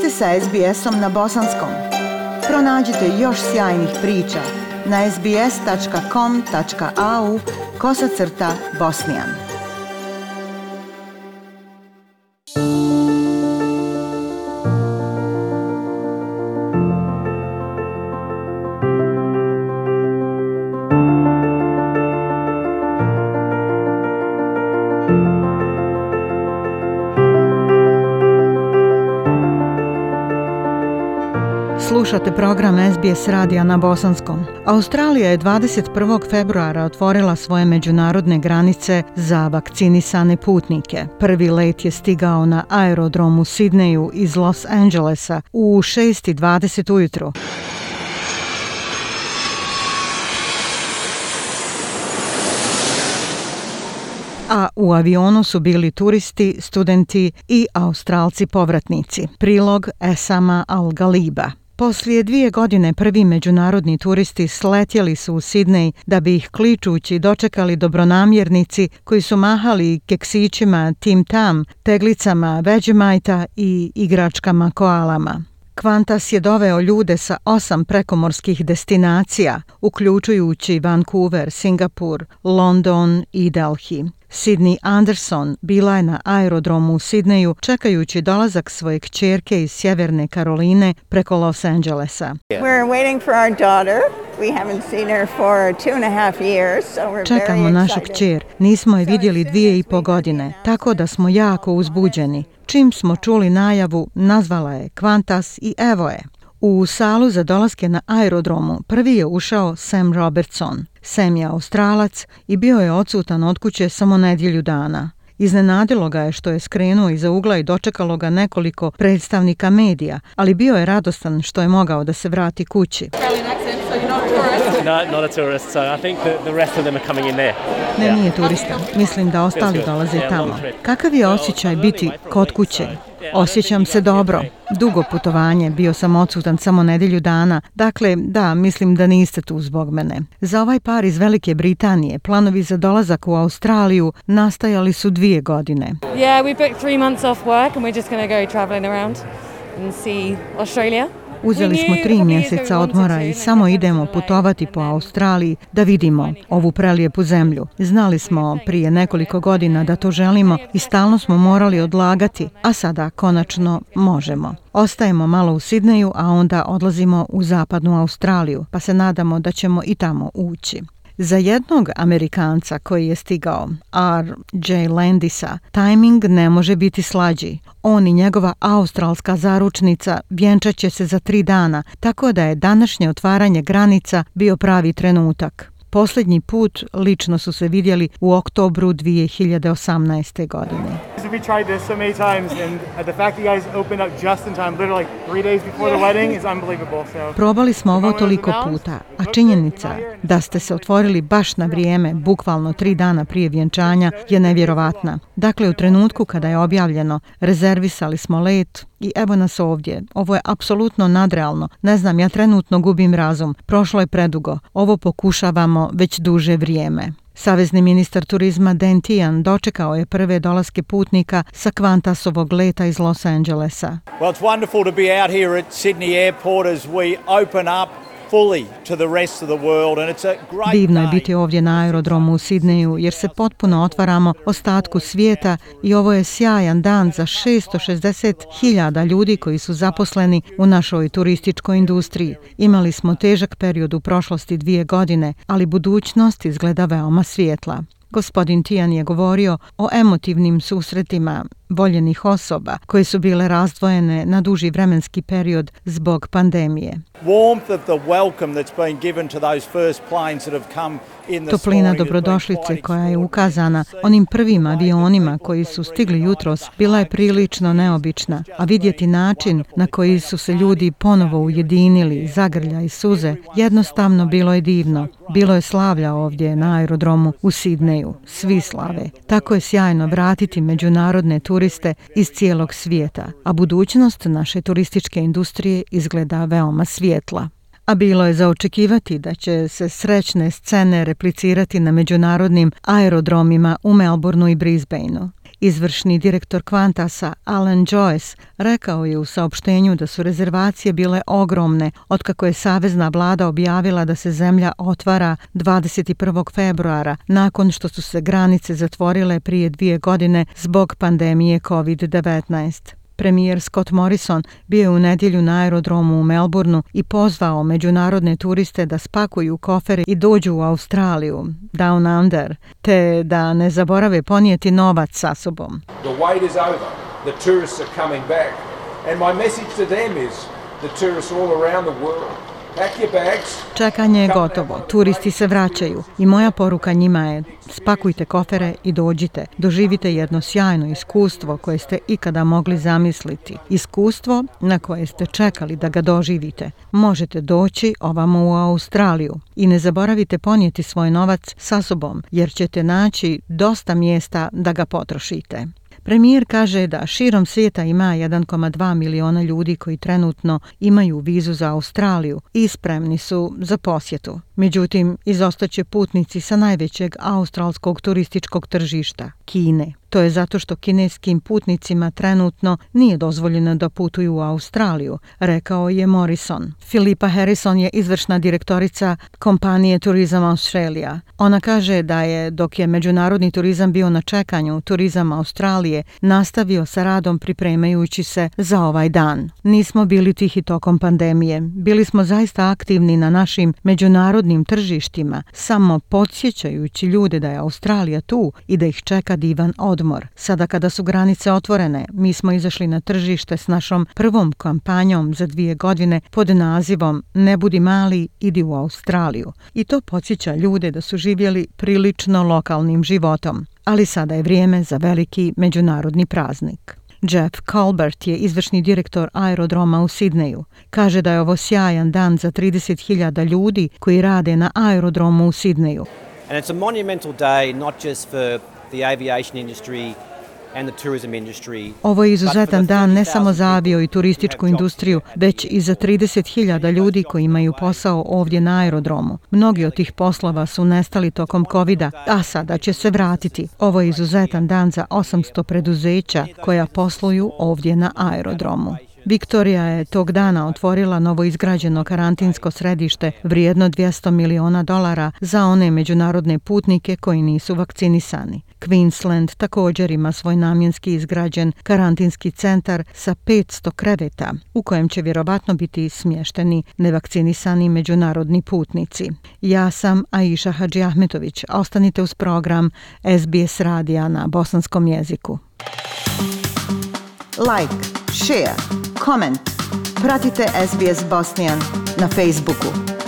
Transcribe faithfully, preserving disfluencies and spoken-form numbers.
ste sa es be esom na bosanskom. Pronađite još sjajnih priča na es be es tačka com tačka a u kosacrta bosnijan. Slušate program es be es radija na bosanskom. Australija je dvadeset prvog februara otvorila svoje međunarodne granice za vakcinisane putnike. Prvi let je stigao na aerodrom u Sidneju iz Los Angelesa u šest i dvadeset ujutru. A u avionu su bili turisti, studenti i Australci povratnici. Prilog Esama Al-Galiba. Poslije dvije godine prvi međunarodni turisti sletjeli su u Sidnej da bi ih kličući dočekali dobronamjernici koji su mahali keksićima Tim Tam, teglicama Vegemajta i igračkama koalama. Qantas je doveo ljude sa osam prekomorskih destinacija, uključujući Vancouver, Singapur, London i Delhi. Sydney Anderson bila je na aerodromu u Sidneju čekajući dolazak svoje kćerke iz Sjeverne Karoline preko Los Angelesa. We're waiting for our daughter. We haven't seen her for two and a half years, so we're very excited. Čekamo našu kćer. Nismo je vidjeli dvije i po godine, tako da smo jako uzbuđeni. Čim smo čuli najavu, nazvala je Qantas i evo je. U salu za dolaske na aerodromu prvi je ušao Sam Robertson. Sam je Australac i bio je odsutan od kuće samo nedjelju dana. Iznenadilo ga je što je skrenuo iza ugla i dočekalo ga nekoliko predstavnika medija, ali bio je radostan što je mogao da se vrati kući. No, not a tourist, so I think the, the rest of them are coming in there. Ne, nije turista. Mislim da ostali dolaze tamo. Kakav je osjećaj biti kod kuće? Osjećam se dobro. Dugo putovanje, bio sam odsutan samo nedjelju dana. Dakle, da, mislim da niste tu zbog mene. Za ovaj par iz Velike Britanije planovi za dolazak u Australiju nastajali su dvije godine. Yeah, we booked three months off work and we're just going to go traveling around and see Australia. Uzeli smo tri mjeseca odmora i samo idemo putovati po Australiji da vidimo ovu prelijepu zemlju. Znali smo prije nekoliko godina da to želimo i stalno smo morali odlagati, a sada konačno možemo. Ostajemo malo u Sidneju, a onda odlazimo u zapadnu Australiju, pa se nadamo da ćemo i tamo ući. Za jednog Amerikanca koji je stigao, R J Landisa, tajming ne može biti slađi. On i njegova australska zaručnica vjenčat će se za tri dana, tako da je današnje otvaranje granica bio pravi trenutak. Posljednji put lično su se vidjeli u oktobru dvije hiljade osamnaeste. godine. We tried this so many times and the fact that you guys opened up just in time, literally like three days before the wedding is unbelievable. So Probali smo ovo toliko puta, a činjenica da ste se otvorili baš na vrijeme, bukvalno tri dana prije vjenčanja, je nevjerovatna. Dakle, u trenutku kada je objavljeno, rezervisali smo let i evo nas ovdje. Ovo je apsolutno nadrealno. Ne znam, ja trenutno gubim razum. Prošlo je predugo. Ovo pokušavamo već duže vrijeme. Savezni ministar turizma Dan Tehan dočekao je prve dolaske putnika sa Qantasovog leta iz Los Angelesa. Well, it's wonderful to be out here at Sydney Airport as we open up fully to the rest of the world and it's a great Divno je day. biti ovdje na aerodromu u Sidneju jer se potpuno otvaramo ostatku svijeta i ovo je sjajan dan za šesto šezdeset hiljada ljudi koji su zaposleni u našoj turističkoj industriji. Imali smo težak period u prošlosti dvije godine, ali budućnost izgleda veoma svijetla. Gospodin Tehan je govorio o emotivnim susretima voljenih osoba koje su bile razdvojene na duži vremenski period zbog pandemije. Warmth of the welcome that's been given to those first planes that have come in this Toplina morning has been dobrodošlice quite koja je ukazana onim prvim avionima koji su stigli jutros bila je prilično neobična, a vidjeti način na koji su se ljudi ponovo ujedinili, zagrlja i suze, jednostavno bilo je divno. Bilo je slavlja ovdje na aerodromu u Sidneju, svi slave. Tako je sjajno vratiti međunarodne turiste iz cijelog svijeta, a budućnost naše turističke industrije izgleda veoma svijetla. a bilo je za očekivati da će se srećne scene replicirati na međunarodnim aerodromima u Melbourneu i Brisbaneu. Izvršni direktor Qantasa Alan Joyce rekao je u saopštenju da su rezervacije bile ogromne otkako je savezna vlada objavila da se zemlja otvara dvadeset prvog februara nakon što su se granice zatvorile prije dvije godine zbog pandemije kovid devetnaest. Premijer Scott Morrison bio je u nedjelju na aerodromu u Melbourneu i pozvao međunarodne turiste da spakuju kofere i dođu u Australiju, Down Under, te da ne zaborave ponijeti novac sa sobom. The wait is over. The tourists are coming back. And my message to them is the tourists all around the world. Čekanje je gotovo, turisti se vraćaju i moja poruka njima je: spakujte kofere i dođite, doživite jedno sjajno iskustvo koje ste ikada mogli zamisliti, iskustvo na koje ste čekali da ga doživite. Možete doći ovamo u Australiju i ne zaboravite ponijeti svoj novac sa sobom jer ćete naći dosta mjesta da ga potrošite. Premijer kaže da širom svijeta ima jedan zarez dva miliona ljudi koji trenutno imaju vizu za Australiju i spremni su za posjetu. Međutim, izostaće putnici sa najvećeg australskog turističkog tržišta, Kine. To je zato što kineskim putnicima trenutno nije dozvoljeno da putuju u Australiju, rekao je Morrison. Philippa Harrison je izvršna direktorica kompanije Tourism Australia. Ona kaže da je, dok je međunarodni turizam bio na čekanju, turizam Australije nastavio sa radom pripremajući se za ovaj dan. Nismo bili tihi tokom pandemije. Bili smo zaista aktivni na našim međunarodnim tržištima, samo podsjećajući ljude da je Australija tu i da ih čeka divan odmor. Sada kada su granice otvorene, mi smo izašli na tržište s našom prvom kampanjom za dvije godine pod nazivom Ne budi mali, idi u Australiju. I to podsjeća ljude da su živjeli prilično lokalnim životom. Ali sada je vrijeme za veliki međunarodni praznik. Jeff Colbert je izvršni direktor aerodroma u Sidneju. Kaže da je ovo sjajan dan za trideset hiljada ljudi koji rade na aerodromu u Sidneju. And it's a monumental day not just for the aviation industry and the tourism industry. Ovo je izuzetan dan ne samo za avio i turističku industriju, već i za trideset hiljada ljudi koji imaju posao ovdje na aerodromu. Mnogi od tih poslova su nestali tokom kovida, a sada će se vratiti. Ovo je izuzetan dan za osamsto preduzeća koja posluju ovdje na aerodromu. Viktorija je tog dana otvorila novoizgrađeno karantinsko središte vrijedno dvjesto miliona dolara za one međunarodne putnike koji nisu vakcinisani. Queensland također ima svoj namjenski izgrađen karantinski centar sa petsto kreveta u kojem će vjerovatno biti smješteni nevakcinisani međunarodni putnici. Ja sam Aisha Hadžiahmetović. Ostanite uz program S B S radija na bosanskom jeziku. Like, share, comment. Pratite S B S Bosnian na Facebooku.